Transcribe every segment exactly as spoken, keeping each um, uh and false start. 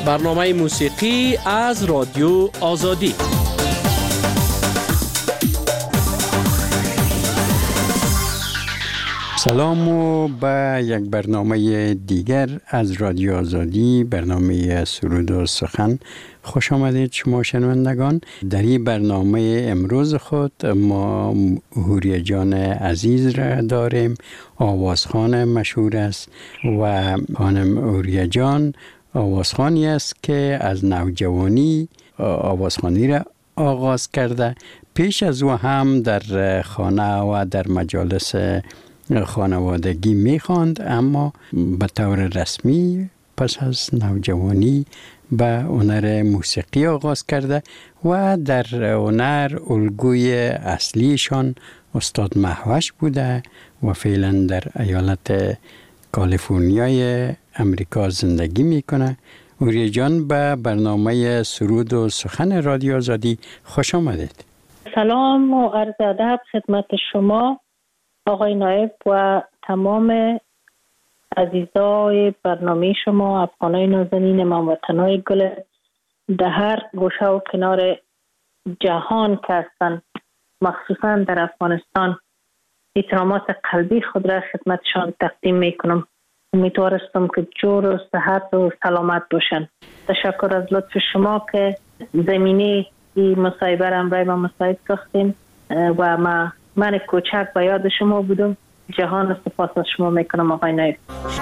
برنامه موسیقی از رادیو آزادی. سلام و به یک برنامه دیگر از رادیو آزادی، برنامه سرود و سخن. خوش آمدید شما شنوندگان. در این برنامه امروز خود ما حوریه جان عزیز را داریم. آوازخوان مشهور است و خانم حوریه جان آوازخوانی است که از نوجوانی آوازخوانی را آغاز کرده. پیش از او هم در خانه و در مجالس خانوادگی می‌خواند، اما به طور رسمی پس از نوجوانی به هنر موسیقی آغاز کرده و در هنر الگوی اصلیشان استاد مهوش بوده و فعلا در ایالت کالیفرنیای امریکا زندگی میکنه. حوریه جان به برنامه سرود و سخن رادیو آزادی خوش آمدید. سلام و عرض ادب خدمت شما آقای نایب و تمام عزیزای برنامه شما، افغانای نازنین، هموطنای گل در هر گوشه و کنار جهان که هستند، مخصوصا در افغانستان. احترامات قلبی خود را خدمتشان تقدیم میکنم. امیدوارستم که جور و صحت و سلامت باشن. تشکر از لطف شما که زمینه این مصاحبه را برای ما مساعد ساختین و ما من کوچک به یاد شما بودم. جهان سپاس از شما میکنم آقای نایب.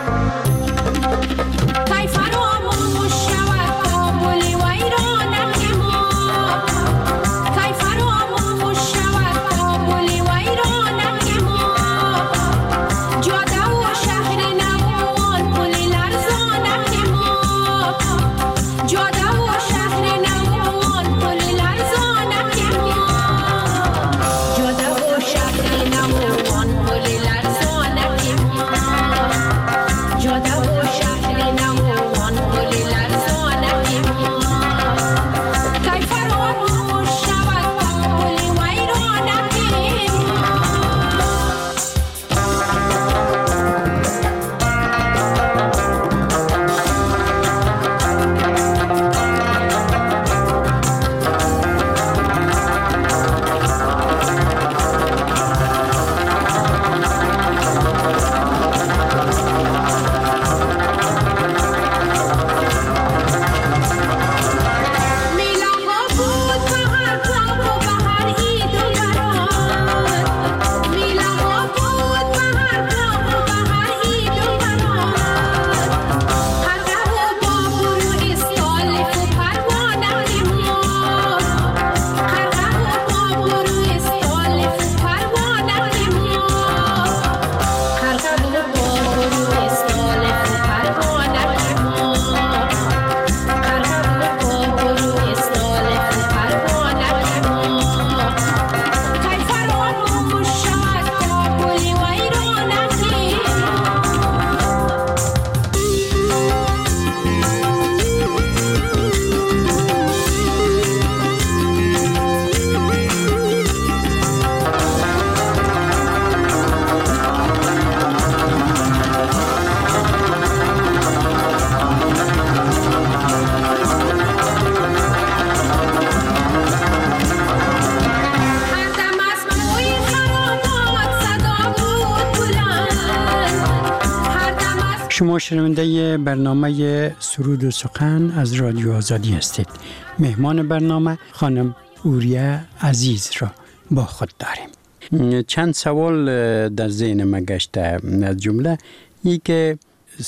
شما شنونده برنامه سرود و سخن از رادیو آزادی هستید. مهمان برنامه خانم حوریه عزیز را با خود داریم. چند سوال در ذهن ما گشته. از جمله ای که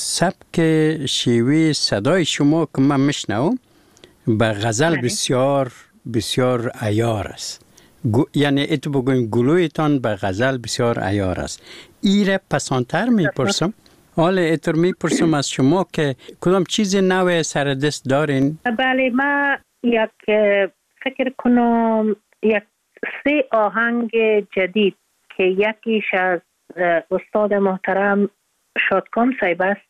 سبک شیوه صدای شما که من میشنوم به غزل بسیار بسیار عیار است. یعنی اتو بگویم گلویتان به غزل بسیار عیار است. ایره پسانتر میپرسم. حالا اتر میپرسم از شما که کدام چیز نو سر دست دارین؟ بله، ما یک فکر کنم یک سه آهنگ جدید که یکیش از استاد محترم شادکام صاحب است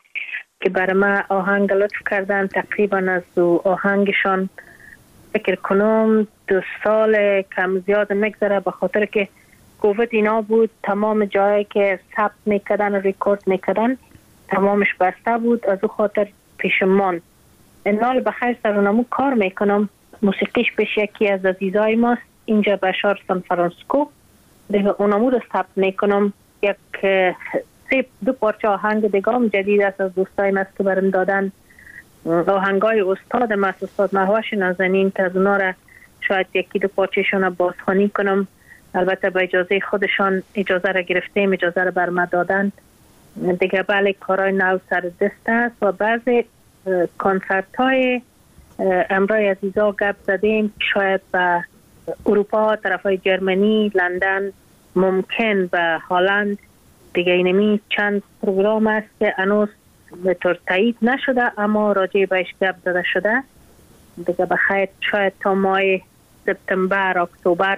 که برای ما آهنگ لطف کردن. تقریبا از دو آهنگشان فکر کنم دو سال کم زیاد نگذره، به خاطر که کووید اینا بود، تمام جایی که ثبت میکردن و ریکورد میکردن تمامش بسته بود، از او خاطر پیش من نال بخیر سرونمو کار میکنم. موسیقیش پیش یکی از عزیزای ماست اینجا بشار سان فرانسیسکو. دیگه اونمو رو ثبت میکنم. یک سه دو پارچه آهنگ دیگه هم جدید است از دوستای است که برم دادن. آهنگای استاد ما استاد مهوش نازنین که از اونا را شاید یکی دو پارچهشون رو بازخوانی کنم. البته با اجازه خودشان اجازه را گرفتیم، اجازه را بر ما دادن. دیگه بله کارهای نو سر دست است و بعضی کنسرت های امرای عزیزا گپ زدیم شاید به اروپا، طرف های جرمنی، لندن، ممکن به هلند. دیگه اینمی چند پروگرام است که هنوز به طور تایید نشده اما راجع بهش گپ زده شده. دیگه بخیر شاید تا ماه سپتامبر اکتبر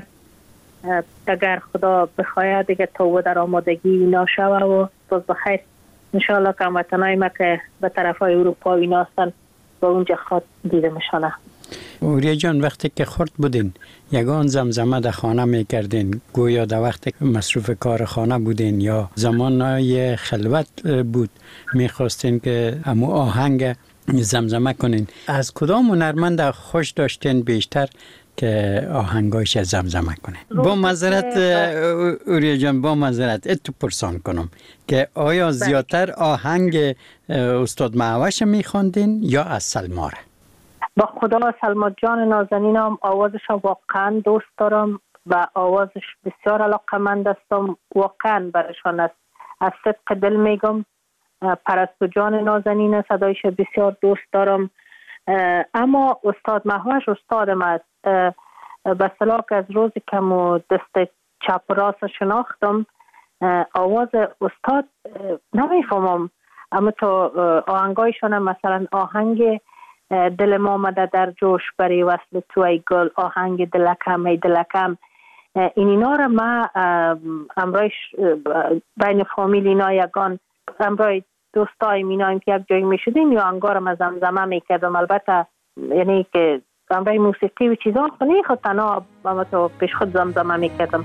اگر خدا بخواهد دیگه تو در آمادگی اینا شوه و باز بخیر انشاءالله که هموطنای ما که به طرف های اروپا اینا هستن با اونجا خواد دیده میشانه. اوریا جان وقتی که خرد بودین یگان زمزمه در خانه میکردین گویا در وقتی مصروف کار خانه بودین یا زمانهای خلوت بود میخواستین که امو آهنگ زمزمه کنین، از کدام هنرمند خوش داشتین بیشتر که آهنگایش زمزمه کنین؟ با معذرت اوریا جان با معذرت اتو پرسان کنم که آیا زیادتر آهنگ استاد مهوش میخواندین یا از سلماره؟ با خدا سلما جان نازنینم آوازش واقعا دوست دارم و آوازش بسیار علاقمند هستم، واقعا برشان است از صدق دل میگم. پرستو جان نازنین صدایش بسیار دوست دارم. اما استاد مهوش استادم است. به صلاح از روزی که مو دست چپ راست شناختم آواز استاد نمیفهمم اما تو آهنگایشان مثلا آهنگ دل ما آمده در جوش برای وصل تو ای گل، آهنگ دلکم ای دلکم، این اینا را ما امرایش بین فامیل اینا یگان امرای دوستای مینایم که یک جایی می شدیم یا انگارم از زمزمه می کردم. البته یعنی که امرای موسیقی و چیزان خونی خود تنها اما تو پیش خود زمزمه می کردم.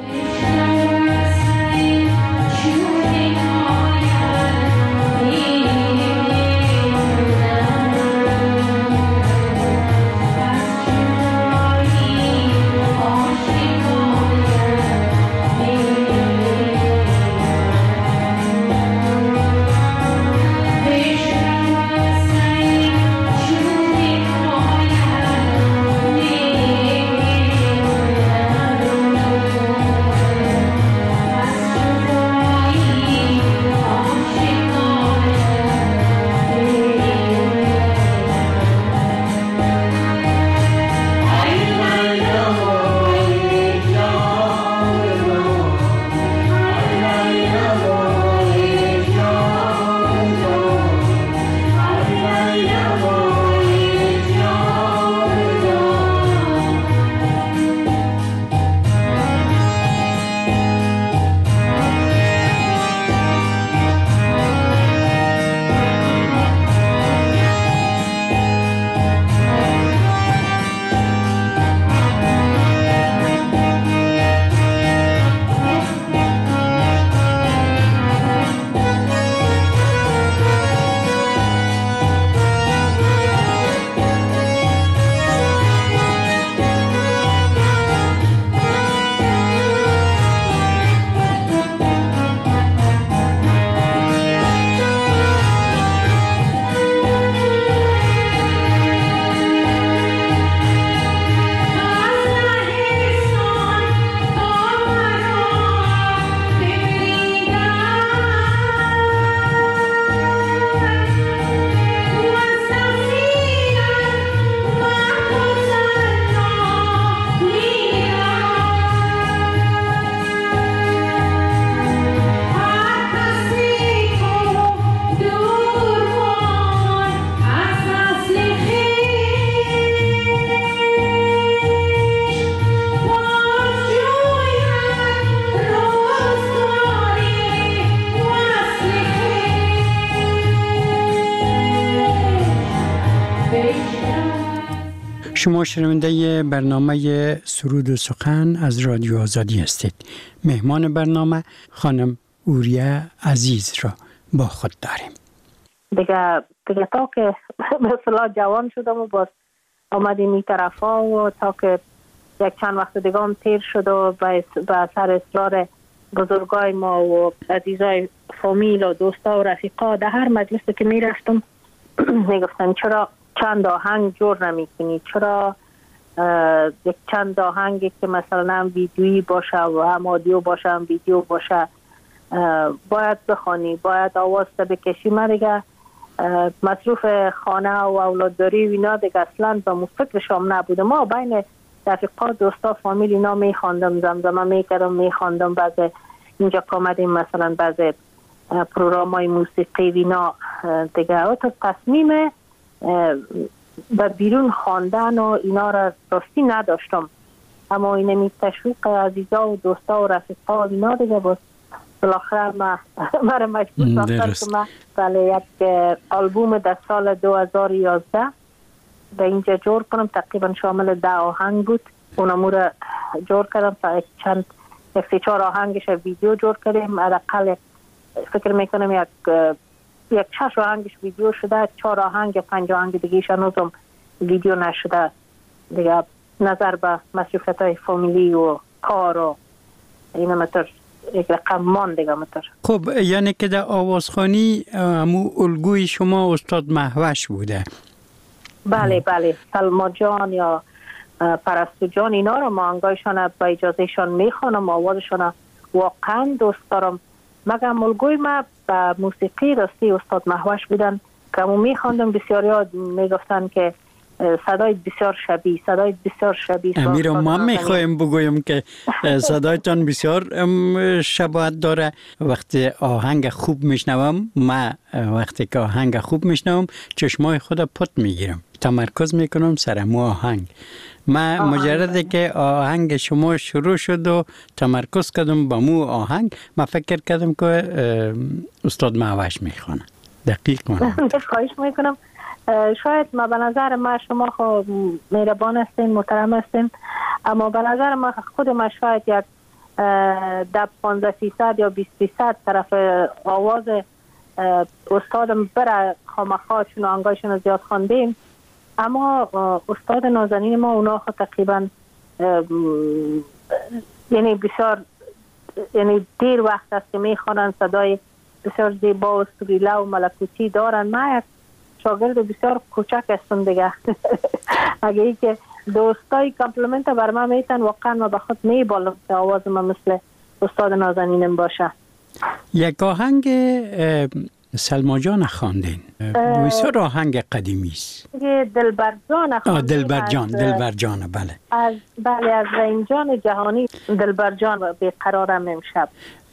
شما شنونده برنامه سرود و سخن از رادیو آزادی هستید. مهمان برنامه خانم اوریا عزیز را با خود داریم. دیگه دیگه تا که مثلا جوان شدم و باز آمدیم این طرف ها و تا که یک چند وقت دیگه هم تیر شد و به سر اصرار بزرگای ما و عزیزای فامیل و دوستا و رفیقا در هر مجلسی که می رفتم می گفتن چرا چند آهنگ جور نمی کنی، چرا یک چند آهنگی که مثلا ویدیویی باشه و هم آدیو باشه هم ویدیو باشه باید بخوانی، باید آواز تا بکشی. من دیگه مصروف خانه و اولادداری و اینا دیگه اصلا به مفکرشم نبوده. ما بین رفیقا دوستا فامیل اینا می خواندم، زمزمه می کردم، می خواندم. بعضی اینجا که آمدیم مثلا بعضی پروگرام های موسیقی اینا دیگه تا تصمیم به بیرون خواندن و اینا را راستی نداشتم، اما این می تشویق عزیزا و دوستا و رفیقا و اینا دیگه باز بالاخره ما مرا مجبور ساختن که من بله یک آلبوم در سال دو هزار و یازده به اینجا جور کنم. تقریبا شامل ده آهنگ بود. اونمو را جور کردم تا چند یک سی چهار آهنگش ویدیو جور کردیم. حداقل فکر میکنم یک یک شش آهنگش ویدیو شده، چهار آهنگ یا پنج آهنگ دیگه‌اش هنوزم ویدیو نشده دیگه. نظر به مصروفیت‌های فامیلی و کار و اینا متر یک رقم مان دیگه متر. خب یعنی که در آوازخوانی همو الگوی شما استاد مهوش بوده؟ بله بله، سلما جان یا پرستو جان اینا رو ما انگایشان با اجازهشان میخوانم، آوازشان واقعا دوست دارم. مگم الگوی ما به موسیقی راستی استاد مهوش بودن که همون میخواندم. بسیاری ها میگفتن که صدای بسیار شبیه، صدای بسیار شبیه. امیر ما میخوایم بگویم که صدایتان بسیار شباهت داره. وقتی آهنگ خوب میشنوم، ما وقتی که آهنگ خوب میشنوم چشمای خود پت میگیرم، تمرکز میکنم سر مو آهنگ. من مجرده که آهنگ شما شروع شد و تمرکز کردم با مو آهنگ، من فکر کردم که استاد مهوش میخوانه. دقیق من خواهش میکنم. شاید ما به نظر ما شما خب مهربان هستین، محترم هستین، اما به نظر ما خود ما شاید یک ده پانزده فیصد یا بیست فیصد طرف آواز استادم بره خامخا چون آنگایشون زیاد خواندیم. اما استاد نازنین ما اونا خود تقریبا یعنی بسیار یعنی دیر وقت است که میخوانن، صدای بسیار زیبا و سریله و ملکوتی دارن. ما یک شاگرد بسیار کوچک هستم دیگه. اگه ای که دوستای کامپلیمنت بر من میتن واقعا ما به خود میبالم که آواز ما مثل استاد نازنینم باشه. یک آهنگ سلما جان خواندین، بسیار آهنگ قدیمی است. دلبر جان خواندین. دلبر جان، دلبر جان بله. از بله از ریم جان جهانی دلبر جان بیقرارم امشب.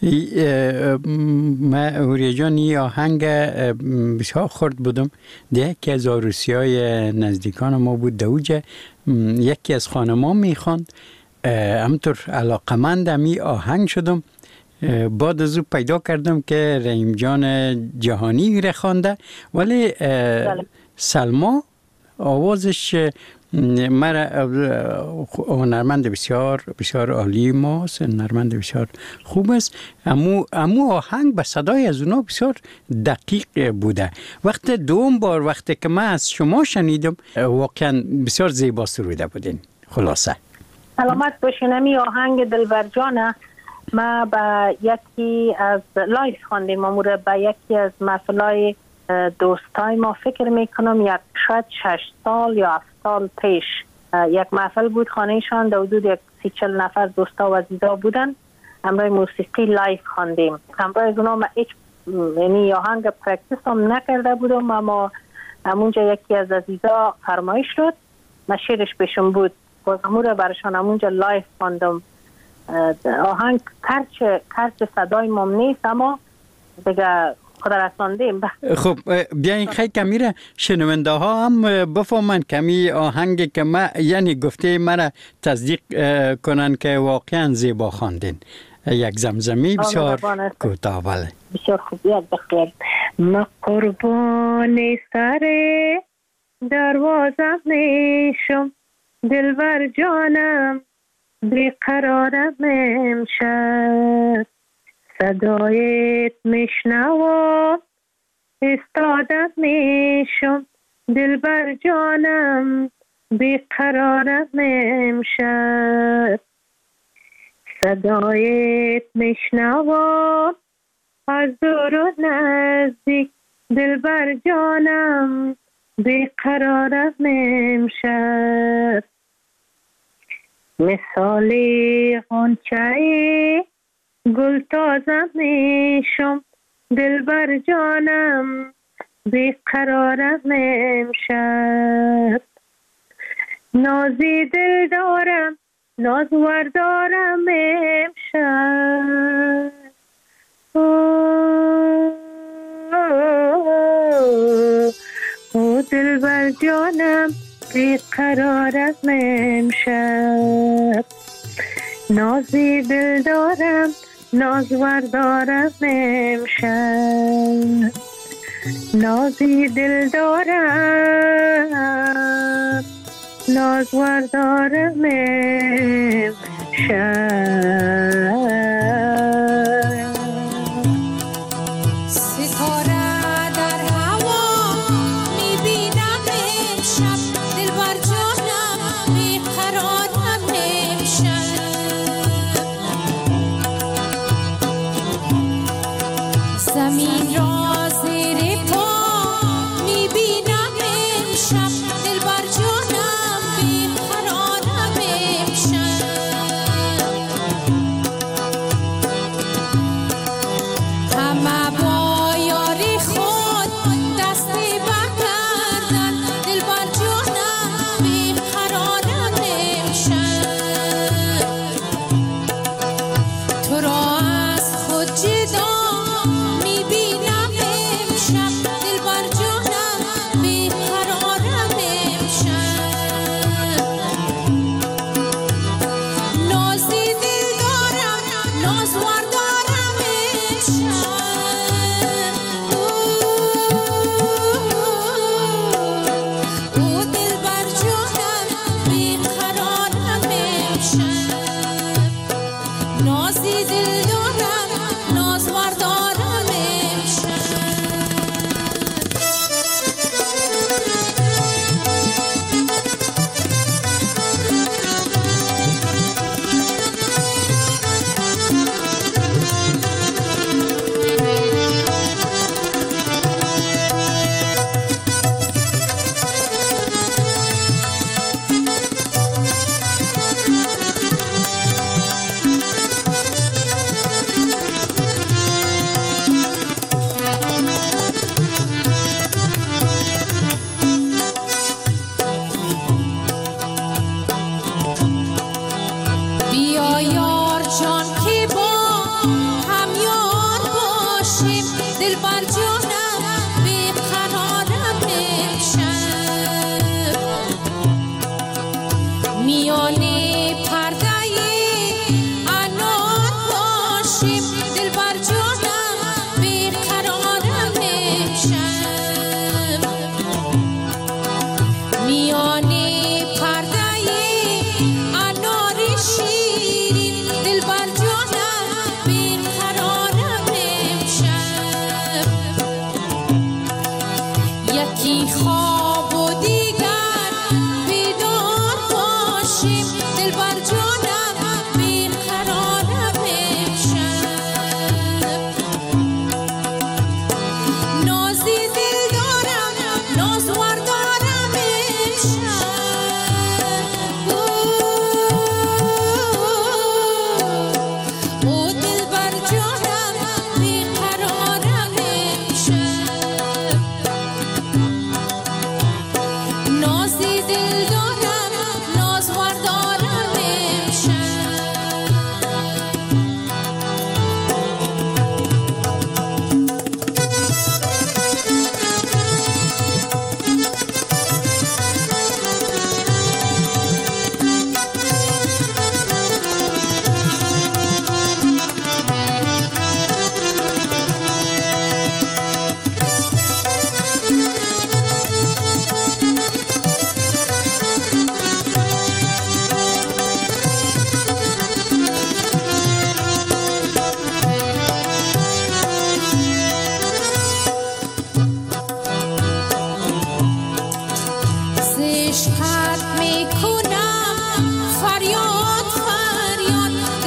من اوری جان این آهنگ بسیار خورد بودم. یکی از عروسی های نزدیکان ما بود دوجه، یکی از خانمان میخواند، همطور علاقمندم این آهنگ شدم. بعد از او پیدا کردم که رحیم جان جهانی را خوانده، ولی سلما آوازش مرا هنرمند بسیار بسیار عالی ماست، هنرمند بسیار خوب است. امو امو آهنگ به صدای از اونا بسیار دقیق بوده. وقت دوم بار وقتی که من از شما شنیدم واقعا بسیار زیبا سروده بودین. خلاصه سلامت باشین. امی آهنگ دلبر جانه ما با یکی از لایف خواندیم، امور با یکی از محفلای دوستای ما فکر میکنم یک شاید شش سال یا هفت سال پیش یک محفل بود. خانهشان در حدود یک سی چل نفر دوستا و عزیزا بودن. همراه موسیقی لایف خواندیم. همراه از اونا ما هیچ یعنی آهنگ پرکتیس هم نکرده بودم، اما همونجا یکی از عزیزا فرمایش شد، ما شیرش پیشم بود، باز امور برشان همونجا لایف خواندم. آهنگ کرچ کرچ صدای مم نیست، اما دیگه خدا رساندیم. خب بیاین خیلی کمی را شنونده ها هم بفهمن کمی آهنگ که ما یعنی گفته مرا تصدیق کنن که واقعا زیبا خواندین. یک زمزمی بسیار کوتاه. بله بسیار خوب. یاد بخیر. ما قربان سر دروازه میشم، دلبر جانم بیقرارم امشب، صدایت میشنوم استادم میشم دلبر جانم بیقرارم امشب صدایت میشنوم از دور و نزدیک دلبر جانم بیقرارم امشب مثالی غنچه گل تازه میشم دلبر جانم بیقرارم امشب نازی دل دارم نازور دارم امشب او دلبر جانم بیقرارم امشب نازی دل دارم نازور دارم امشب نازی دل دارم نازور دارم امشب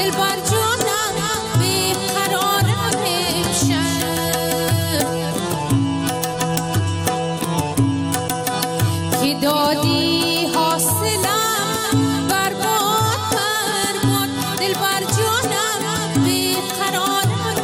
دلبر جانم بیقرارم امشب که دادی حاصلم برباد فرمان دلبر جانم بیقرارم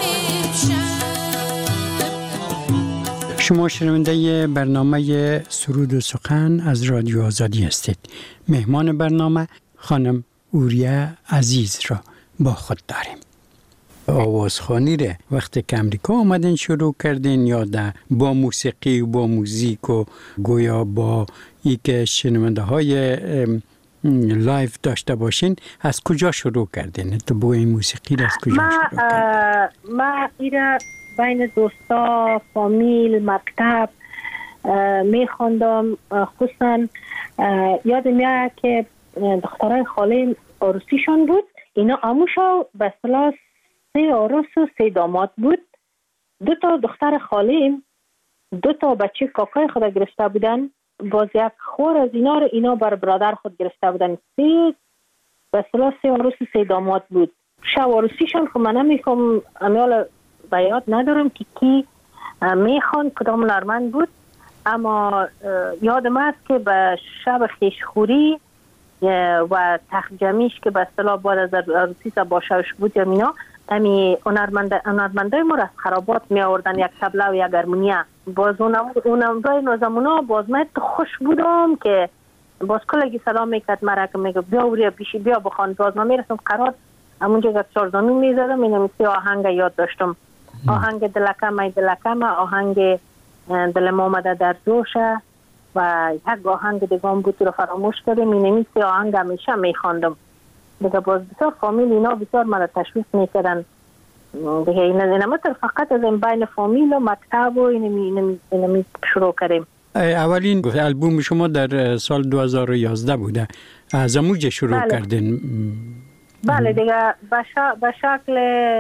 امشب. شما شنونده برنامه سرود و سخن از رادیو آزادی هستید. مهمان برنامه خانم اوریه عزیز را با خود داریم. آوازخوانی را وقتی که امریکا آمدین شروع کردین یا ده با موسیقی و با موزیک و گویا با ای که شنونده های لایف داشته باشین از کجا شروع کردین؟ تو با این موسیقی را از کجا شروع کردین؟ ما ایره بین دوستا، فامیل، مکتب می خواندم. خصوصا یاد میاد که دخترای خاله عروسیشان بود. اینا اموشا به اصطلاح سه عروس و سه داماد بود. دو تا دختر خاله دو تا بچه کاکای خود گرفته بودن. باز یک خور از اینا رو اینا بر برادر خود گرفته بودن. سه به اصطلاح سه عروس و سه داماد بود. شب عروسیشان که من نمیخوام امیال بیاد ندارم که کی میخوان کدام لرمند بود، اما یادم است که به شب خیشخوری و تخجمیش که به اصطلاح بعد از عروسی باشوش بود یا مینا امی هنرمندای ما را از خرابات می آوردن یک تبله و یک هارمونیه. باز اونم دای نوزمونا باز من خوش بودم که باز کلگی سلام میکرد مرا که میگه بیا وریا بیشی بیا بخوان. باز من میرسم قرار همونجا یک چارزانو میزدم اینو میسی آهنگ یاد داشتم. آهنگ دلکم ای دلکم، آهنگ دل ما آمده در جوشه و یک آهنگ دیگه هم بود رو فراموش کردم. می نمیسی آهنگ همیشه میخواندم دیگه. باز بسیار فامیل اینا بسیار مرا تشویق میکردن دیگه. این نمتر فقط از این بین فامیل و مکتب و این می شروع کردیم. اولین البوم شما در سال دو هزار و یازده بوده، از اموجه شروع بله. کردین؟ بله دیگه به شکل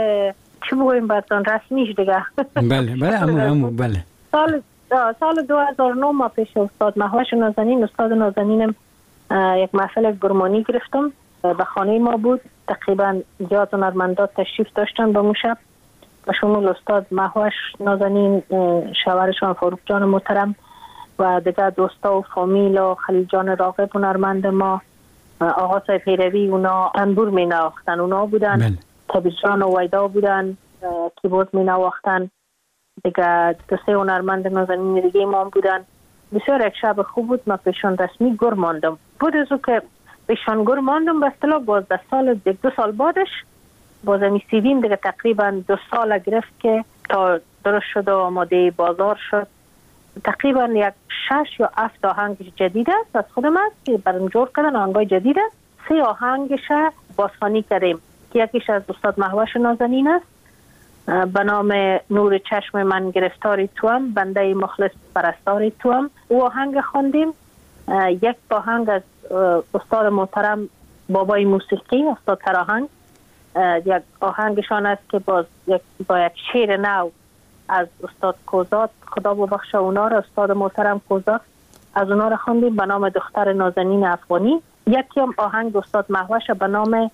چی بگویم براتون رسمیش دیگه. بله بله امو امو بله. سال سال دو هزار و نه ما پیش استاد مهوش نازنین استاد نازنینم یک محفل گرمانی گرفتم. به خانه ما بود. تقریبا زیاد هنرمندات تشریف داشتن به اون شب و شمول استاد مهوش نازنین، شوهرشان فاروق جان محترم و دیگه دوستا و فامیل و خلیل جان راغب هنرمند ما، آقا صاحب پیروی اونا انبور می نواختن اونا بودن. بله. کبیر جان و ویدا بودن کیبورد می نواختن دیگه. دو سه هنرمند نازنین دیگه ما بودن. بسیار یک شب خوب بود. ما پیشان رسمی گر ماندم. بود از او که پیشان گر ماندم به اصطلاح باز در سال دو سال بعدش باز می سیدیم دیگه تقریبا دو سال گرفت که تا درست شد و آماده بازار شد. تقریبا یک شش یا هفت آهنگ جدید است از خودم است که برام جور کردن آهنگای جدید است. سه آهنگش بازخوانی کردیم که یکیش از استاد مهوش نازنین است به نام نور چشم من گرفتاری توام، بنده مخلص پرستاری توام. او آهنگ خواندیم. یک آهنگ از استاد محترم بابای موسیقی استاد تراهنگ، یک آهنگشان است که باز یک با یک شعر نو از استاد کوزات، خدا ببخشه اونا را، استاد محترم کوزات، از اونا را خواندیم به نام دختر نازنین افغانی. یکی هم آهنگ استاد مهوش به نام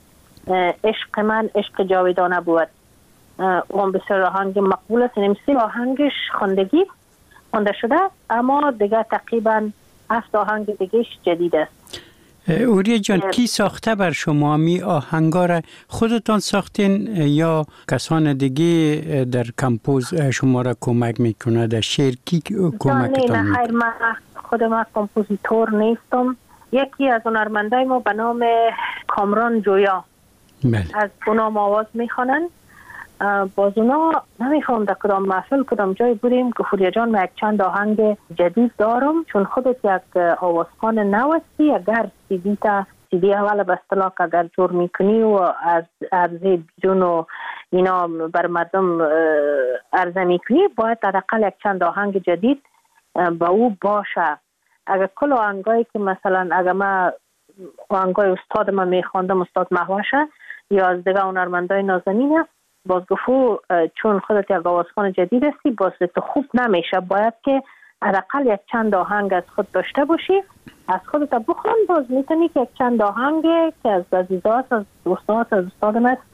عشق من عشق جاودانه بود. اون بسیار آهنگ مقبول است. نمیسی آهنگش خواندگی خونده شده اما دیگه تقریبا هفت آهنگ دیگهش جدید است. اوریه جان کی ساخته بر شما می آهنگا را؟ خودتان ساختین یا کسان دیگه در کمپوز شما را کمک میکنه؟ در شعر کی کمکتان میکنه؟ نه خیر، من خود من کمپوزیتور نیستم. یکی از هنرمندای ما به نام کامران جویا بله. از اونا آواز میخوانن. باز اونا نمیخوام در کدام محفل کدام جای بودیم که فوریا جان من یک چند آهنگ جدید دارم چون خودت یک آوازخوان نو هستی. اگر سیدی تا سیدی اول به اصطلاح اگر جور میکنی و از عرضه بیرون و اینا بر مردم عرضه میکنی باید حداقل یک چند آهنگ جدید با او باشه. اگر کل آهنگایی که مثلا اگر من آهنگای استاد من میخواندم استاد مهوشه یا از دیگه هنرمندای نازنینه باز گفت چون خودت یک آوازخوان جدید هستی باز تو خوب نمیشه، باید که حداقل یک چند آهنگ از خود داشته باشی، از خودت بخوان. باز میتونی که یک چند آهنگ که از عزیزات از دوستات از استاد من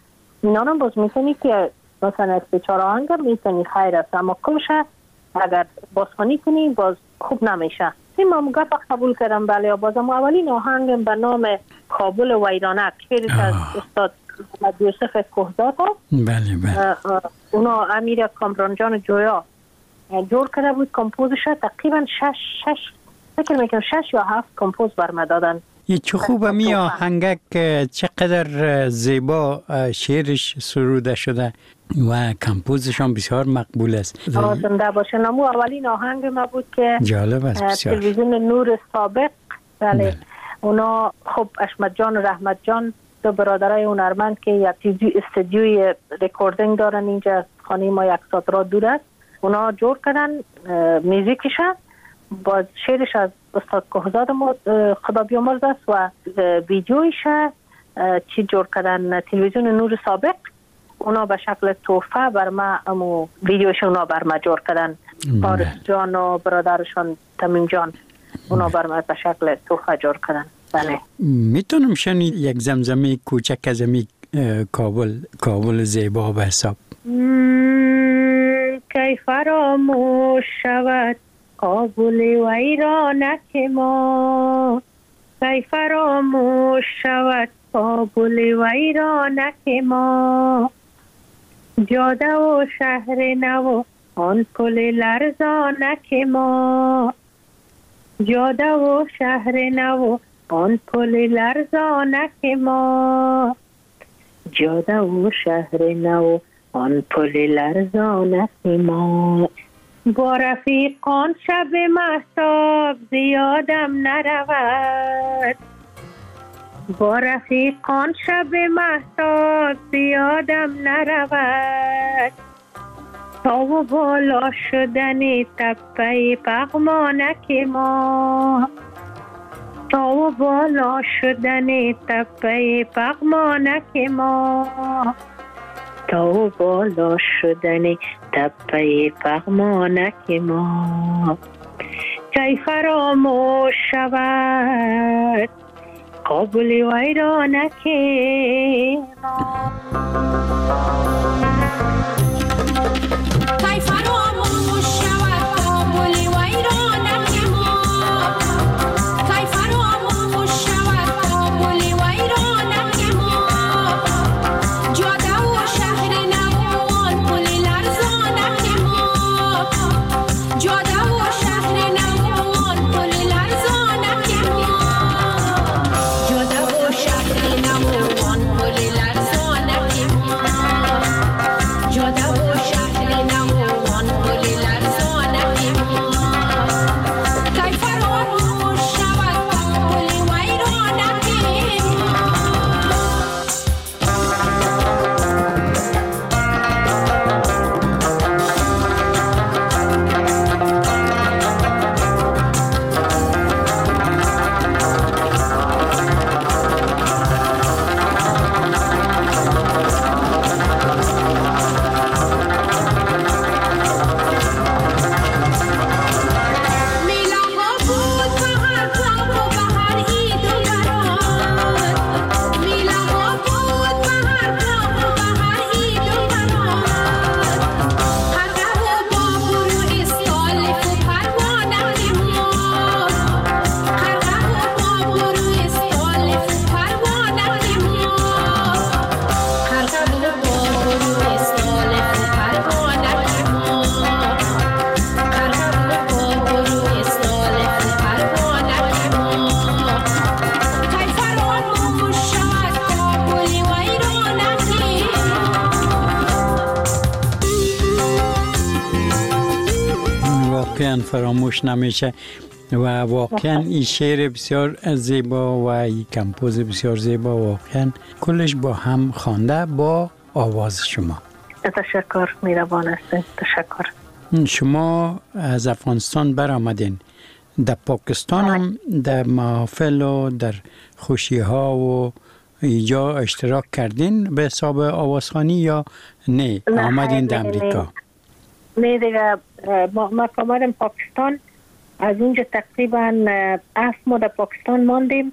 اینا هم باز میتونی که مثلا سه چهار آهنگ میتونی خیر است، اما کلش اگر بازخوانی کنی باز خوب نمیشه. این ما گپ قبول کردم. بله بازم اولین آهنگ به نام کابل ویرانک شعری از استاد یوسف کهزاد است. بله بله. اونا امیر کامران جان جویا جور کرده بود. کمپوزش تقریبا شش شش فکر میکنم شش یا هفت کمپوز برم دادن. یه چه خوبه می آهنگک چقدر زیبا شعرش سروده شده و کمپوزش هم بسیار مقبول است. زنده باشه. نمو اولین آهنگ ما بود که جالب است بسیار. تلویزیون نور سابق. بله. بله. اونا خب اشمت جان و رحمت جان دو برادرای هنرمند که یک استودیوی رکوردینگ دارن اینجا خانه ما یک ساعت را دور است. اونا جور کردن میوزیکش با شعرش از استاد کهزاد خدا بیامرز است و ویدیویش چی جور کردن تلویزیون نور سابق. اونا به شکل تحفه بر ما امو ویدیوش اونا بر ما جور کردن. فارس جان و برادرشان تمیم جان اونا بر ما به شکل تحفه جور کردن. بله. میتونم شنید یک زمزمه کوچک از امی کابل کابل زیبا به حساب؟ کی فراموش شود کابل ویرانک ما، کی فراموش شود کابل ویرانک ما، جاده و شهر نو آن پل لرزانک ما، جاده و شهر نو آن پل لرزانک ما، جاده و شهر نو آن پل لرزانک ما. با رفیقان شب مهتاب زیادم نرود، با رفیقان شب مهتاب زیادم نرود، تا و بالا شدن تپه پغمانک ما، تا و بالا شدن تپه پغمانک ما، تا و بالا شدن تپه پغمانک ما. کی فراموش شود کابل ویرانک ما. کی فراموش شود کابل ویرانک ما، کی فراموش شود کابل ویرانک ما، جاده و شهر نو آن پل لرزانک ما، جاده و شهر نو آن پل لرزانک ما، جاده و شهر نو آن پل لرزانک ما، جاده و شهر نو آن پل لرزانک ما. کی فراموش شود کابل ویرانک فراموش نمیشه و واقعا این شعر بسیار زیبا و این کمپوز بسیار زیبا واقعا کلش با هم خوانده با آواز شما. تشکر، میروان هستید. تشکر. شما از افغانستان برآمدین، در پاکستان هم در محافل و در خوشی ها و اینجا اشتراک کردین به حساب آوازخوانی یا نه آمدین در امریکا؟ نه دیگه ما آمدیم پاکستان. از اونجا تقریبا هفت ماه در پاکستان ماندیم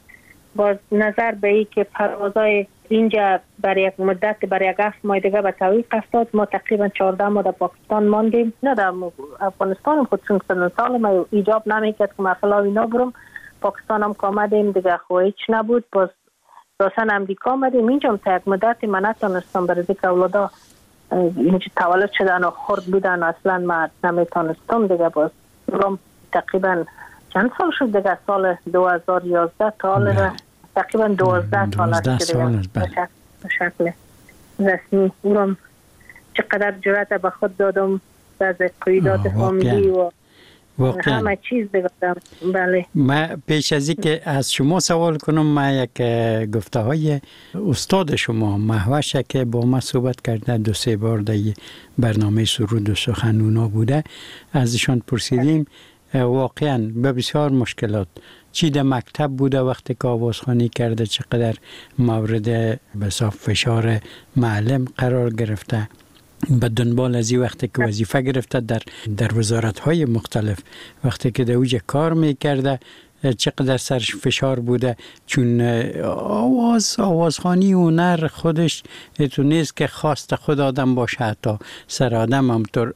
باز نظر به ای که پروازهای اینجا برای یک مدت برای یک هفت ماه دیگه به تعویق افتاد. ما تقریبا چهارده ماه در پاکستان ماندیم، نه در افغانستان خود چون سن سال ما ایجاب نمیکرد که ما فلا اینا برم. پاکستان هم آمدیم دیگه خو هیچ نبود. باز راسن امریکا آمدیم اینجا تا یک مدتی من نتونستم برای دیگه اولادا اینجا تولد شدن و خورد بودن اصلا ما نمیتونستم دیگه. باز برم تقریبا چند سال شد دیگه، سال دو هزار و یازده تا حال تقریبا دوازده سال است به شکل رسمی. اونم چقدر جرأت به خود دادم از قیادات فامیلی و واقعا همه چیز بگم. بله ما پیش از اینکه از شما سوال کنم، ما یک گفته های استاد شما مهوشه که با ما صحبت کرده دو سه بار در برنامه سرود و سخنونا بوده، ازشان پرسیدیم واقعا به بسیار مشکلات چی در مکتب بوده وقتی که آوازخوانی کرده، چقدر مورد بساط فشار معلم قرار گرفته، به دنبال از این وقتی که وظیفه گرفته در در وزارت‌های مختلف، وقتی که در اوج کار میکرده چقدر سرش فشار بوده، چون آواز آوازخوانی هنر خودش تو نیست که خواست خود آدم باشه، حتی سر آدم همطور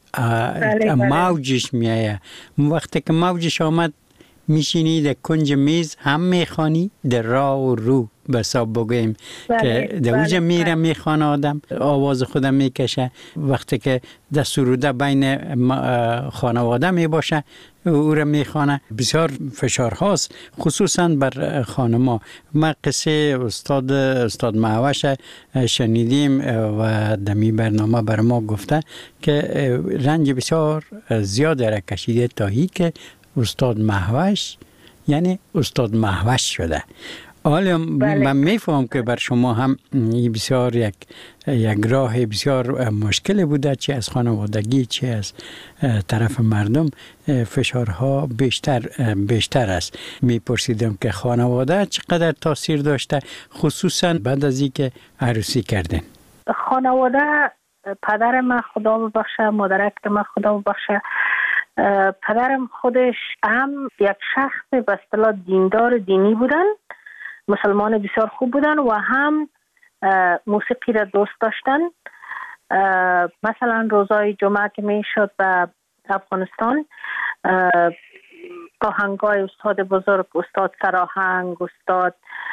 موجش میایه. وقتی که موجش آمد میشینی در کنج میز هم میخوانی، در راه و رو بساب بگویم که در اوج میره میخوان آدم آواز خودم میکشه. وقتی که در سروده بین خانواده میباشه او را میخوانه. بسیار فشار هاست خصوصا بر خانما. ما قصه استاد استاد مهوش شنیدیم و دمی برنامه بر ما گفته که رنج بسیار زیاد را کشیده تا هی که استاد مهوش یعنی استاد مهوش شده. حالا من میفهم که بر شما هم بسیار یک یک راه بسیار مشکل بوده، چه از خانوادگی چه از طرف مردم فشارها بیشتر بیشتر است. میپرسیدم که خانواده چقدر تاثیر داشته، خصوصا بعد از اینکه عروسی کردین؟ خانواده، پدر من خدا ببخشه، مادرک من خدا ببخشه، پدرم خودش هم یک شخص به اصطلاح دیندار دینی بودن، مسلمان بسیار خوب بودن و هم موسیقی را دوست داشتن. مثلا روزای جمعه که می شد به افغانستان، آهنگای استاد بزرگ، استاد سراهنگ، استاد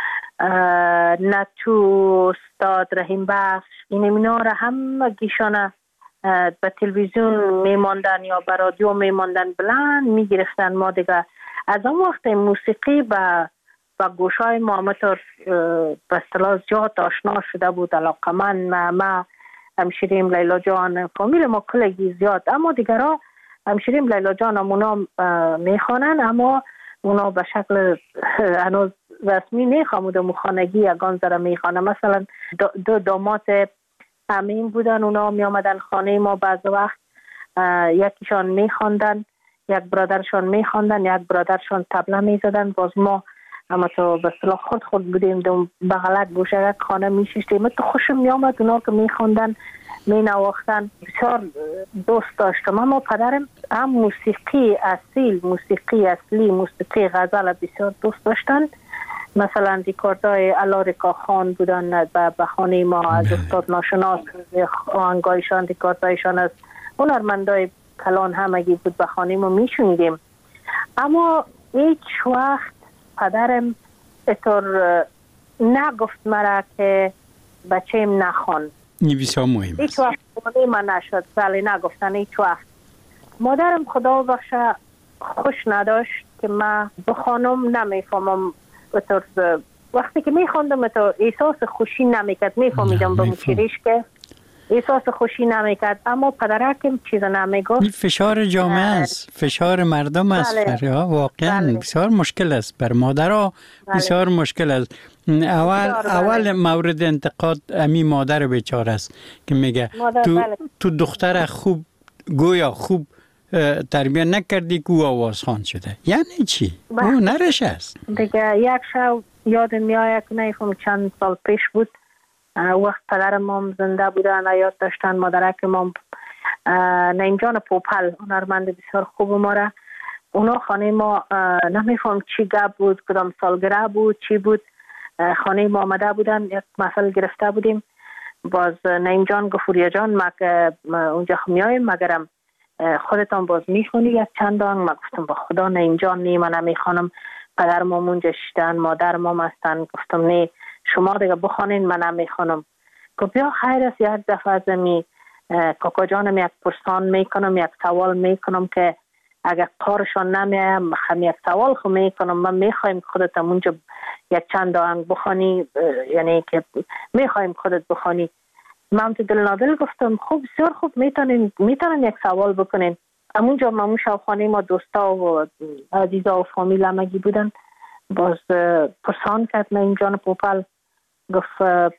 نتو، استاد رحیم بخش، این اینا را هم گیشانه به تلویزیون میماندن یا به رادیو میماندن بلند میگرفتن. ما دیگه از اون وقت موسیقی به و گوشای ما همطور به اصطلاح زیاد آشنا شده بود. علاقه من ما همشیریم لیلا جان، فامیل ما کلگی زیاد، اما دیگرها همشیریم لیلا جان هم اونا میخوانن، اما اونا به شکل هنوز رسمی نیخوامود مخانگی یگان ذره میخوانن. مثلا دو دامات امین بودن، اونا می آمدن خانه ما بعض وقت، یکیشان میخواندن، یک برادرشان میخواندن، یک برادرشان طبله میزدن. باز ما اما تو به اصطلاح خود خود بودیم دو بغلک گوشه خانه میشیشتیم. تو خوشم میامد اونا که میخواندن مینواختن، بسیار دوست داشتم. اما پدرم هم موسیقی اصیل، موسیقی اصلی، موسیقی غزل بسیار دوست داشتن. مثلا دیکاردای علارکا خان بودن به خانه ما، از استاد ناشناس آهنگایشان دیکاردایشان از هنرمندای کلان همگی بود، به خانه ما میشوندیم. اما هیچ وقت پدرم اطور نگفت مرا که بچه‌م نخوان. این بسیار مهم است. هیچ وقت خانه من نشد، ولی نگفتن هیچ وقت. مادرم خدا بخشه خوش نداشت که من بخوانم، نمیفهمم اطور وقتی که میخواندم تو احساس خوشی نمیکرد، میفهمیدم به مچیریش که احساس خوشی نمیکرد، اما پدرکم چیز نمیگفت. فشار جامعه است، فشار مردم است. بله. واقعا بله. بسیار مشکل است بر مادرها، بله. بسیار مشکل است. اول بله. اول مورد انتقاد امی مادر بیچاره است که میگه تو بله. تو دختر خوب گویا خوب تربیت نکردی که او آوازخوان شده. یعنی چی؟ بله. او نرش است دیگه. یک شب یاد میآید که نیفهم چند سال پیش بود، وقت پدر مام زنده بودن، حیات داشتن. مادرک مام نینجان پوپل، هنرمند بسیار خوب ما را، اونا خانه ما نمیفهم چی گپ بود، کدام سالگرد بود چی بود، خانه ما آمده بودن، یک محفل گرفته بودیم. باز نعیم جان گفت اوریا جان ما که اونجا میایم مگرم خودتان باز میخونی یک چند آهنگ. ما گفتم با خدا نعیم جان نی من نمیخوانم، پدر ما اونجا شدن، مادر ما هستن. گفتم نه شما دیگه بخوانین من نمیخوانم. گفت بیا خیر است یک دفعه از می کاکا جانم یک پرسان میکنم، یک سوال میکنم که اگر کارشان نمیایم هم یک سوال خو میکنم. من میخوایم خودت اونجا یک چند آهنگ بخوانی، یعنی که میخوایم خودت بخوانی. من تو دل نادل گفتم خوب بسیار خوب میتونین میتونن یک سوال بکنین. همونجا مامون شاوخانه ما دوستا و عزیزا و فامیل همگی بودن. باز پرسان کرد نعیم جان پوپل، گفت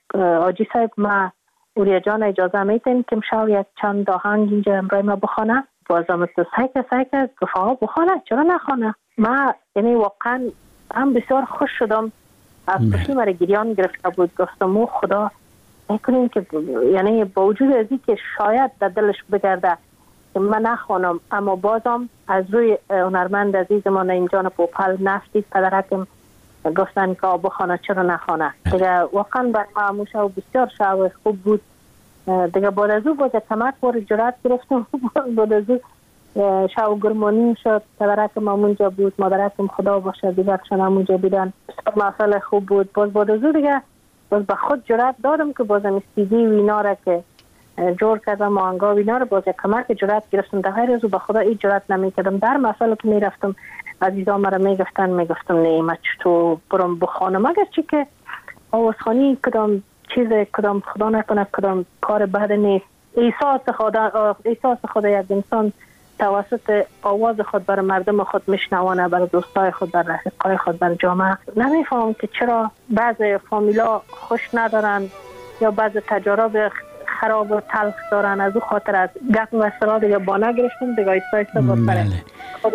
آجی صاحب ما اوریا جان اجازه میتین که مشاو یک چند آهنگ اینجا امرای ما بخونه؟ بازم مثل سایکه سایکه گفت آقا بخونه چرا نخونه. ما یعنی واقعا هم بسیار خوش شدم. از خوشی مرا گریان گرفته بود. گفتم او خدا میکنیم که یعنی با وجود ازی که شاید در دلش بگرده که من نخوانم، اما بازم از روی هنرمند عزیز ما نعیم جان پوپل نفتید پدرکم گفتن که بخونه چرا نخونه. دیگه واقعا بر ما موشا بسیار شعب خوب بود. دیگه بعد از او باز کمک بار جرات گرفتم. بعد از او شعب گرمانی شد، پدرکم همونجا بود، مادرکم خدا باشه دیگرشان همونجا بودن. بسیار مسئله خوب بود. باز بعد از او دیگه باز به خود جرات دادم که بازم استیدی وینا را که جور کردم آهنگا وینا را باز کمک جرات گرفتم. در غیر از او به خدا این جرات نمی کردم. در مسئله که می رفتم عزیزا مرا می گفتن می گفتم نه من چطور برم بخوانم، اگر چی که آوازخانی کدام چیز کدام خدا نکنه کدام کار بد نیست. احساس خدا احساس خدا یک انسان توسط آواز خود بر مردم خود میشنوانه، بر دوستای خود، بر رفیقای خود، بر جامعه. نمیفهم که چرا بعضی فامیلا خوش ندارن یا بعضی تجارب خراب و تلخ دارن. از او خاطر از گپ و سرا دیگه بانه گرفتم دیگه ایستا ایستا بپره خود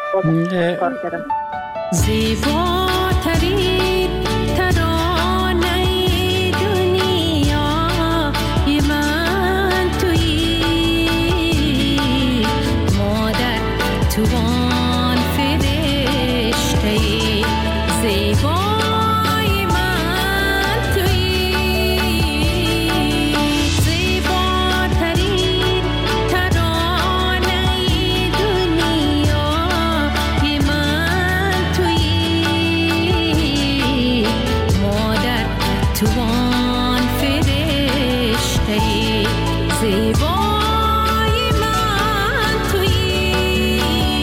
کار کردم. زیباترین ترانه دنیا ی من تویی، مادر توان فرشته زیبای من تویی. زیباترین ترانه دنیا ی من تویی، مادر توان فرشته زیبای من تویی.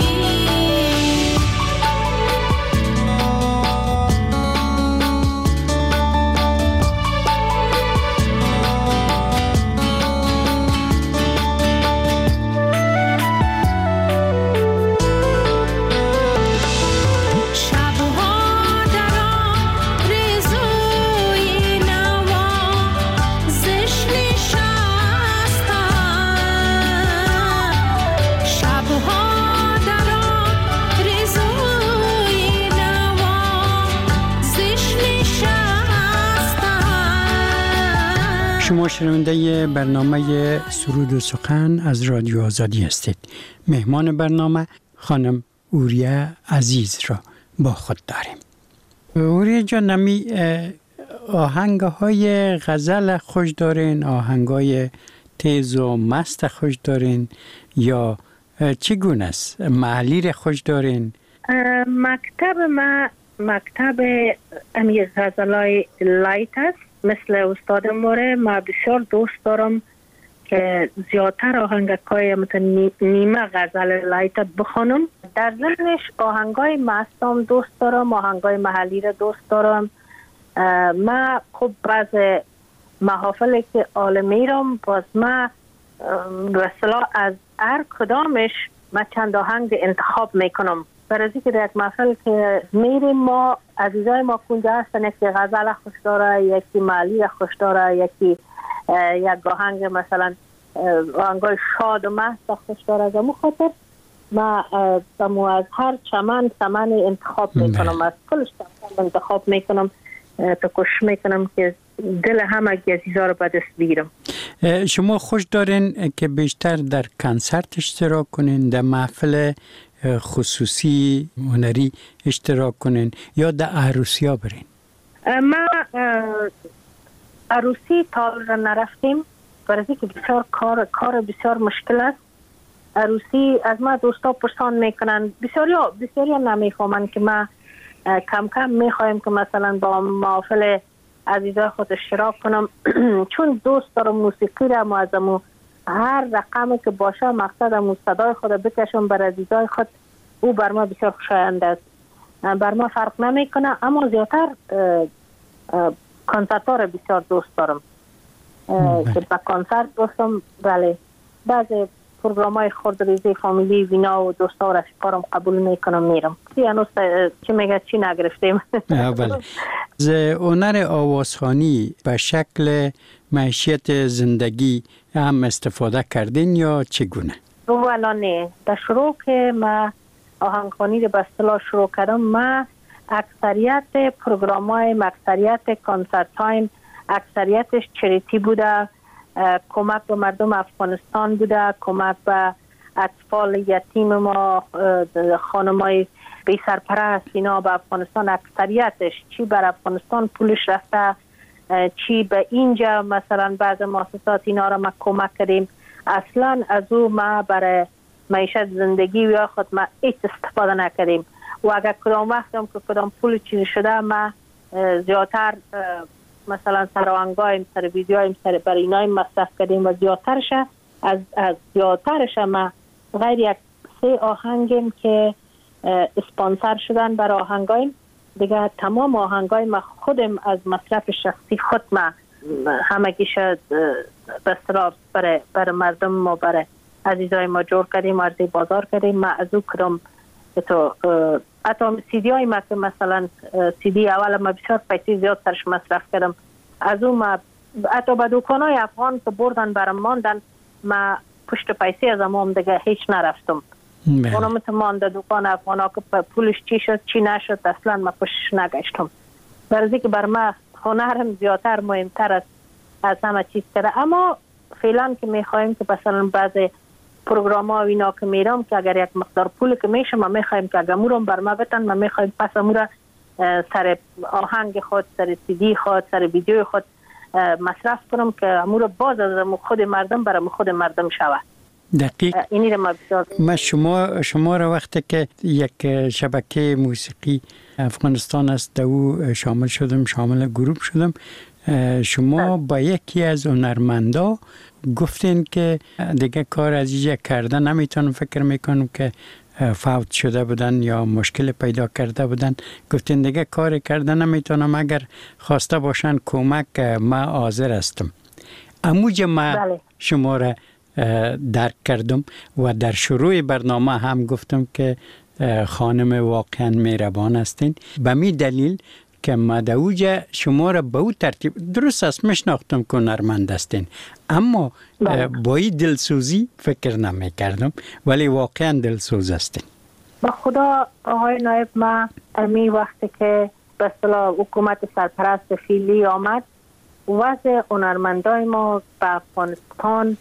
شبها در آرزوی نوا زش نشستم. شبها در آرزوی نوا زش نشستم. شما شنونده برنامه سرود و سخن از رادیو آزادی هستید. مهمان برنامه خانم اوریا عزیز را با خود داریم. اوریا جان نمی آهنگ های غزل خوش دارین، آهنگ های تیز و مست خوش دارین یا چگونه است؟ محلی را خوش دارین؟ مکتب ما مکتب امی غزلای لایت است. مثل استاد موره ما بسیار دوست دارم که زیادتر آهنگای مثل نیمه غزل لایت بخونم. در ضمنش آهنگای مستم دوست دارم، آهنگای محلی را دوست دارم. ما خب بعض محافلی که عالمی رم باز ما به اصطلاح از هر کدامش ما چند آهنگ انتخاب میکنم. برای که در یک محفل که میریم ما عزیزای ما کنجا هستن، یکی غزل خوش داره، یکی محلی خوش داره، یکی یک آهنگ مثلا آهنگای شاد و مست خوش داره. از امو خاطر ما از هر چمن چمن انتخاب میکنم، از کلش چمن انتخاب میکنم تا کوشش میکنم که دل همه عزیزا رو به دست بگیرم. شما خوش دارین که بیشتر در کنسرت اشتراک کنین، در محفل خصوصی هنری اشتراک کنین یا در عروسی ها برین؟ ما عروسی تال را نرفتیم برای که بسیار کار کار بسیار مشکل است. عروسی از ما دوستا پرسان میکنن، بسیاری بسیاری نمیفهمن که ما کم کم میخوایم که مثلا با محافل عزیزای خود اشتراک کنم چون دوست دارم موسیقی را معظمو هر رقمی که باشه مقصدم صدای خود بکشم بر عزیزای خود، او بر ما بسیار خوشایند است، بر ما فرق نمیکنه. اما زیادتر کنسرت ها را بسیار دوست دارم که با کنسرت دوستم. بله بعضی پروگرام های خردریزی فامیلی وینا و دوستا و رفیقارم قبول میکنم میرم. هنوز چی میگه چی نگرفتیم. بله. از هنر آوازخوانی به شکل معیشت زندگی هم استفاده کردین یا چگونه؟ اولا نه، در شروع که ما آهنگخوانی رو به اصطلاح شروع کردم، ما اکثریت پروگرام های اکثریت کنسرت های اکثریتش چریتی بوده، کمک به مردم افغانستان بوده، کمک به اطفال یتیم ما، خانمای بی سرپرست اینا به افغانستان، اکثریتش چی بر افغانستان پولش رفته چی به اینجا مثلا بعض مؤسسات اینا را ما کمک کردیم. اصلا از او ما برای معیشت زندگی یا خود ما هیچ استفاده نکردیم و اگر کدام وقت هم که کدام پول چیزی شده ما زیادتر مثلا سر آهنگایم سر ویدیوهایم سر برای اینایم مصرف کردیم و زیادترش از از زیادترش ما غیر یک سه آهنگیم که اسپانسر شدن برای آهنگایم دیگه، تمام آهنگای ما خودم از مصرف شخصی خود ما همگیش به اصطلاح برای برای مردم ما برای عزیزای ما جور کردیم، عرضه بازار کردیم. ما از او کرم تو حتی سیدی های ما که مثلا سیدی اول ما بسیار پیسی زیاد سرش مصرف کردم، از او ما حتی به دوکان های افغان که بردن برام ماندن ما پشت پیسی از امام دیگه هیچ نرفتم. اونم تو مانده دوکان افغان ها که پولش چی شد چی نشد اصلا ما پشتش نگشتم. برای که بر ما هنرم زیادتر مهمتر است از همه چیز کرده. اما فعلا که میخوایم که مثلا بعضی پروگرام ها و اینا که میرم که اگر یک مقدار پول که میشه ما میخوایم که اگر مورم بر ما بتن ما میخوایم پس امورا سر آهنگ خود سر سیدی خود سر ویدیو خود مصرف کنم که امورا باز از خود مردم برای خود مردم شود. دقیق. اینی رو ما بسیار ما شما شما را وقتی که یک شبکه موسیقی افغانستان است او شامل شدم، شامل گروه شدم، شما با یکی از هنرمندا گفتین که دیگه کار از اینجا کرده نمیتونم، فکر میکنم که فوت شده بودن یا مشکل پیدا کرده بودن، گفتین دیگه کار کرده نمیتونم، اگر خواسته باشن کمک ما حاضر هستم. اموج ما بله. شما را درک کردم و در شروع برنامه هم گفتم که خانم واقعا مهربان هستین، به می دلیل که مدعوجه شما را به او ترتیب درست است میشناختم که هنرمند هستین، اما با این دلسوزی فکر نمی کردم، ولی واقعا دلسوز هستین. با خدا آقای نایب، ما امی وقتی که به اصطلاح حکومت سرپرست فیلی آمد وضع هنرمندای ما به افغانستان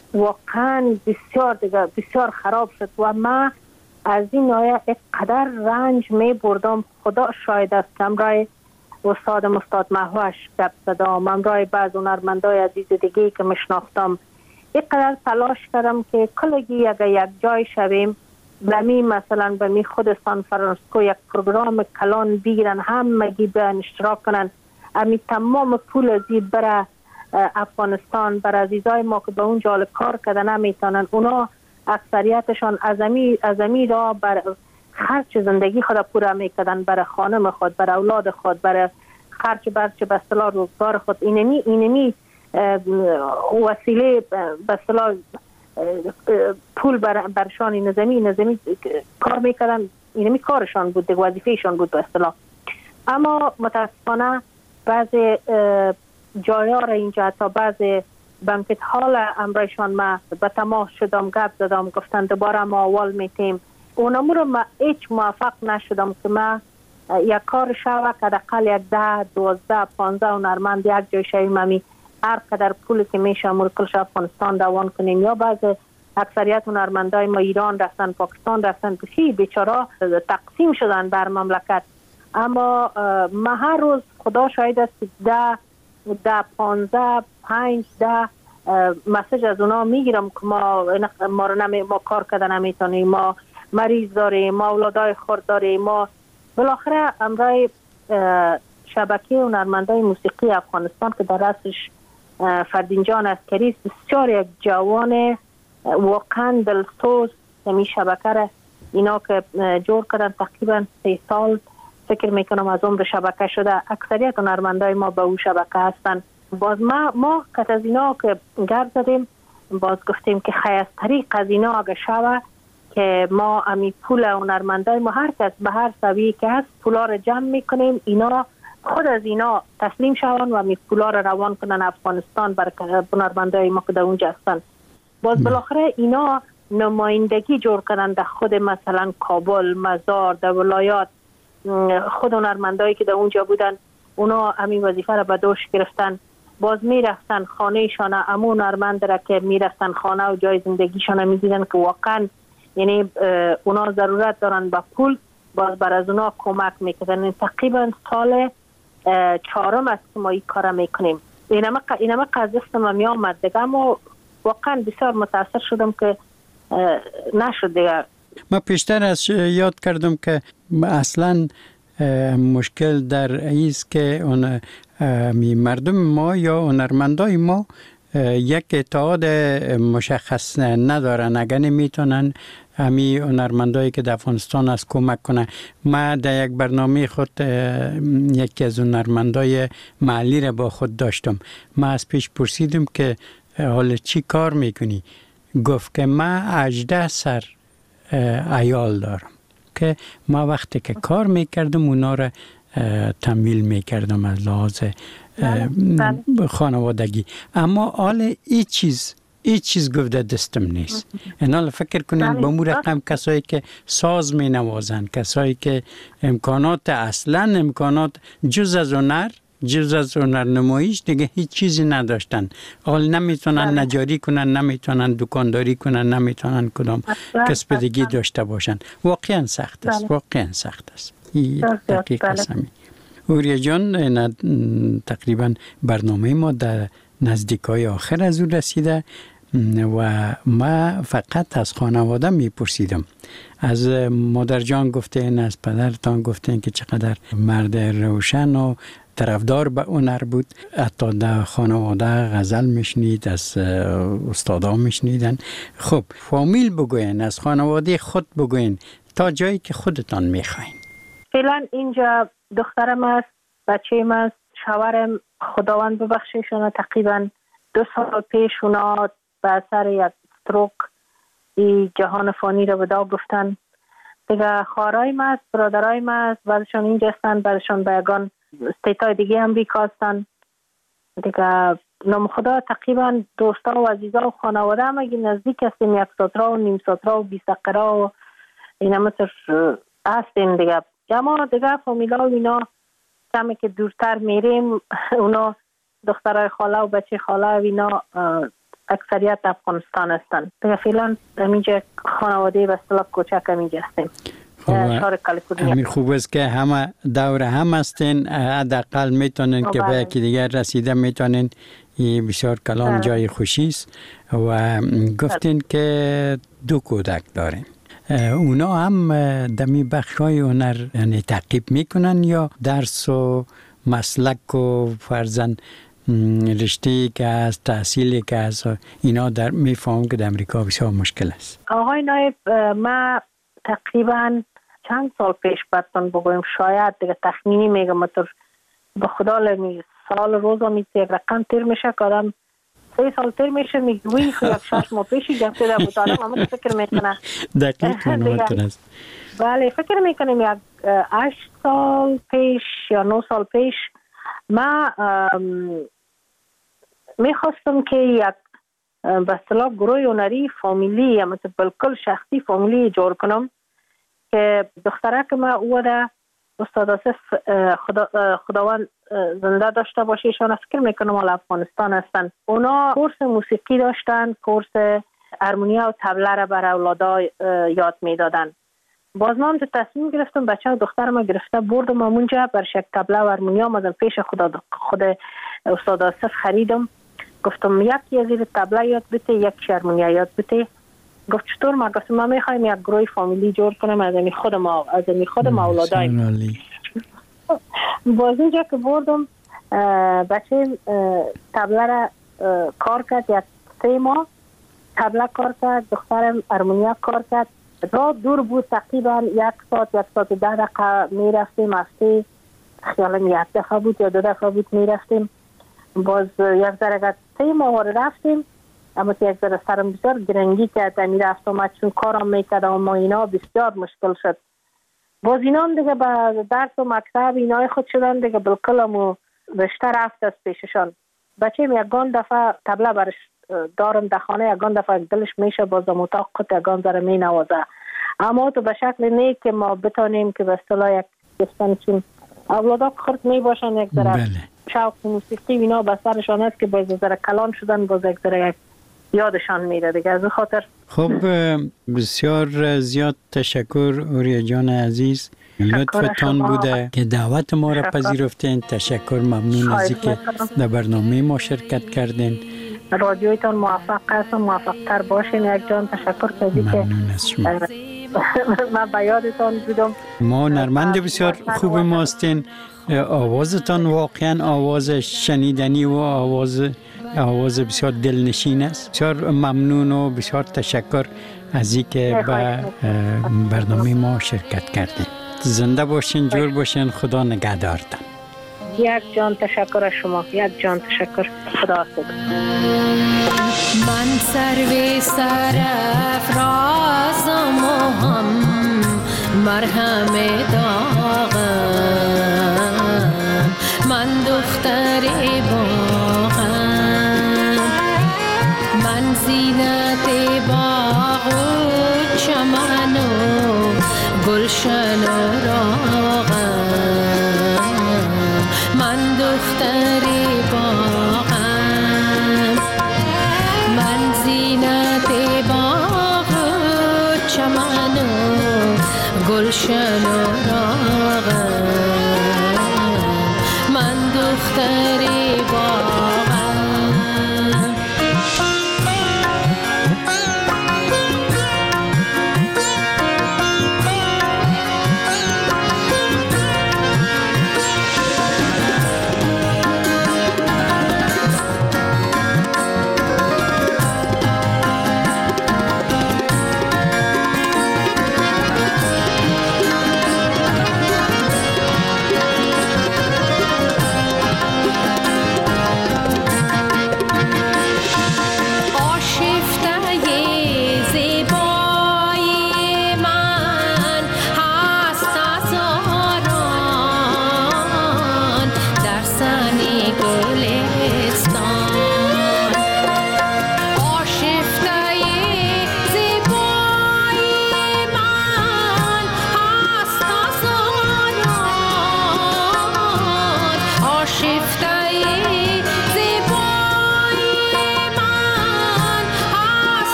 واقعا بسیار دیگه بسیار خراب شد و ما از این آیه اقدر رنج می بردم. خدا شاید است که امرای استاد مستاد محوش گپ زدم، امرای بعض هنرمندای عزیز دیگه که مشناختم، اقدر تلاش کردم که کلگی اگر یک جای شویم بمی مثلا بمی خود سان فرانسیسکو یک پروگرام کلان بگیرن همگی به اشتراک کنن، امی تمام پول ازی برای افغانستان بر عزیزای ما که به اونجا کار کردن نمیتونن، اونا اکثریتشان ازمی ازمی را بر خرج زندگی خود پورا میکردن، برای خانم خود، برای اولاد خود، برای خرج برچه به اصطلاح روزگار خود. اینمی اینمی وسیله به اصطلاح پول بر برشان نظامی نظامی کار میکردن، اینمی کارشان بود، وظیفهشان بود به اصطلاح. اما متاسفانه بعضی جایا را اینجا تا بعضی بانکت حال امرایشان ما به تماس شدم، گپ زدم، گفتن دوباره ما اول میتیم. اونمو رو ما هیچ موفق نشدم که ما یک کار شوه که دقل یک ده دوازده پانزده هنرمند یک جای شویم همی هر قدر پولی که میشه مرکلش افغانستان دوان کنیم. یا بعض اکثریت هنرمندای ما ایران رفتن، پاکستان رفتن، بسی بیچاره تقسیم شدن بر مملکت. اما ما هر روز خدا شاید است که ده ده پانزده پنج ده مسیج از اونا میگیرم که ما ما رو نمی ما کار کردن نمیتونیم، ما مریض داریم، ما اولادای خرد داریم. ما بالاخره امرای شبکه هنرمندای موسیقی افغانستان که در رأسش فردین جان عسکری بسیار یک جوان واقعا دلسوز می شبکه را اینا که جور کردن تقریبا سه سال فکر میکنم از عمر شبکه شده. اکثریت هنرمندای ما به اون شبکه هستن. باز ما ما کت از اینا که گرد زدیم باز گفتیم که خیلی از طریق از اینا اگه شوه که ما امی پول هنرمندای ما هر کس به هر سویه که هست پولا رو جمع میکنیم، اینا خود از اینا تسلیم شوند و امی پولا رو روان کنن افغانستان بر هنرمندای ما که در اونجا هستن. باز بالاخره اینا نمایندگی جور کردن در خود مثلا کابل، مزار، در ولایات. خود هنرمندایی که در اونجا بودن اونا همین وظیفه را به دوش گرفتن. باز میرفتن خانه شان امون هنرمند را که میرفتن خانه و جای زندگیشان می دیدن که واقعا یعنی اونا ضرورت دارن به پول، باز بر از اونا کمک میکنن. تقریبا سال چهارم است که ما این کار میکنیم. اینما اینما قضیه می آمد دیگه، اما واقعا بسیار متاثر شدم که نشد دیگه. ما پیشتر از یاد کردم که اصلا مشکل در ایست که اون مردم ما یا هنرمندای ما یک اتحاد مشخص ندارن. اگر نمیتونن همی هنرمندایی که در افغانستان است کمک کنن. ما در یک برنامه خود یکی از هنرمندای محلی را با خود داشتم. ما از پیش پرسیدم که حالا چی کار میکنی؟ گفت که ما هجده سر عیال دارم که ما وقتی که کار میکردم اونا را تمویل میکردم از لحاظ خانوادگی. اما حال ای چیز ای چیز گفته دستم نیست. اینا فکر کنین با مو رقم کسایی که ساز می نوازن، کسایی که امکانات اصلا امکانات جز از هنر جز از هنر نمایش دیگه هیچ چیزی نداشتن. حال نمیتونن نجاری کنن، نمیتونن دکانداری کنن، نمیتونن کدام کسب دیگه داشته باشن. واقعا سخت است. واقعا سخت است. این دقیق است. اوریا جان، تقریبا برنامه ما در نزدیکای آخر از او رسیده و ما فقط از خانواده میپرسیدم. از مادر جان گفتین، از پدرتان گفتین که چقدر مرد روشن و طرفدار به هنر بود. حتی در خانواده غزل میشنید، از استادا میشنیدن. خب فامیل بگوین، از خانواده خود بگوین تا جایی که خودتان میخواین. فعلا اینجا دخترم است، بچه‌م است، شوهرم خداوند ببخشیشون تقریبا دو سال پیش اونا به اثر یک استروک این جهان فانی رو ودا گفتن. دیگه خواهرایم است، برادرایم است، بعضشان اینجا هستن، بعضشان به یگان استیتای دیگه امریکا هستن. دیگه نام خدا تقریبا دوستا و عزیزا و خانواده هم اگه نزدیک هستیم، یک ساترا و نیم ساترا و بی سقرا و اینا مثل هستیم دیگه. اما دیگه فامیلا و اینا کمی که دورتر میریم اونا دخترای خاله و بچه خاله و اینا اکثریت افغانستان هستن. دیگه فعلا همینجا خانواده به اصطلاح کوچک همینجا هستیم. همین خوب است که همه دور هم هستین، حداقل میتونین که به یکی دیگر رسیده میتونین. این بسیار کلام جای خوشی است. و گفتین که دو کودک داریم. اونا هم دمی بخشای هنر یعنی تعقیب میکنن یا درس و مسلک و فرزن رشته که از تحصیلی که از اینا در میفهم که در امریکا بسیار مشکل است؟ آقای نایب، ما تقریبا چند سال پیش براتون بگویم، شاید دیگه تخمینی میگم مطور به خدا لمی سال روزا میشه یک رقم تیر میشه که آدم سه سال تیر میشه میگوی که یک شش ماه پیشی گفته در بود آدم همه فکر میکنه دقیق منواتر است. بله فکر میکنیم یک هشت سال پیش یا نه سال پیش ما میخواستم که یک به اصطلاح گروه هنری فامیلی یا مثل بالکل شخصی فامیلی جور کنم که دختره که ما او ده استاد آصف خدا خداوند زنده داشته باشه، ایشان فکر میکنم حال افغانستان هستن. اونا کورس موسیقی داشتن، کورس هارمونیا و طبله را بر اولادا یاد میدادن. باز من تصمیم گرفتم بچه دخترم گرفته بردم اونجا برش یک تبله و هارمونیوم از پیش خود خود استاد آصف خریدم. گفتم یکی از این تبله یاد بده، یک هارمونیوم یاد بده. گفت چطور؟ ما گفتم ما میخوایم یک گروه فامیلی جور کنم از این خود ما از این خود ما اولادای. باز اینجا که بردم بچه تبله را کار کرد، یک سه ماه تبله کار کرد، دخترم هارمونیوم کار کرد. راه دور بود، تقریبا یک ساعت یک ساعت ده دقیقه می رفتیم. هفته خیالم یک دفعه بود یا دو دفعه بود می رفتیم. باز یک ذره سه ماه رفتیم، اما که یک ذره سرم بسیار گرنگی کرد می رفتم چون کارم میکرد اما اینا بسیار مشکل شد. باز اینا دیگه به درس و مکتب اینای خود شدن دیگه بالکل همو رشته رفت از پیششان. بچه یکان دفعه تبله برش دارم در خانه، یکان دفعه دلش میشه بازم اتاق خود یکان ذره می نوازه. اما تو به شکل نیک که ما بتانیم که به اصطلاح یک کسانی چون اولادا خرد می باشن یک ذره شوق موسیقی اینا به سرشان است که باز ذره کلان شدن، باز یک ذره یادشان میره دیگه. از خاطر خب بسیار زیاد تشکر اوریا جان عزیز، لطفتان بوده که دعوت ما را پذیرفتین. تشکر، ممنون از اینکه در برنامه ما شرکت کردین. رادیویتان موفق هستم، موفق تر باشین. یک جان تشکر کردی که ممنون از شما. من به یادتان بودم. ما نرمند بسیار خوب ماستین. آوازتان واقعا آواز شنیدنی و آواز آواز بسیار دلنشین است. بسیار ممنون و بسیار تشکر از اینکه به برنامه ما شرکت کردین. زنده باشین، جور باشین، خدا نگهدارتان. یک جان تشکر از شما، یک جان تشکر. خدا حافظ. من سروی سرافرازم و هم مرهم داغم، من دختر باغم، من زینت باغ و چمن و گلشن و راغم، من دختر باغم، من زینت باغ و چمن و گلشن و راغم، من دختر باغم.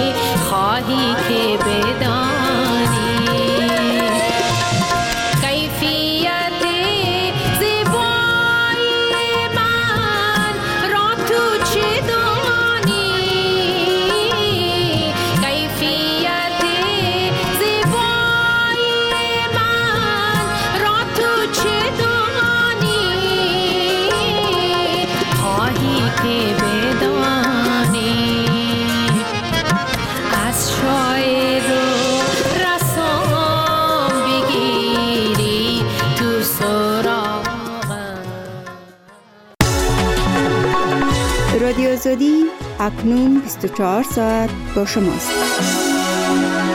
خواهی که بدانی آزادی اکنون بیست و چهار ساعت با شماست.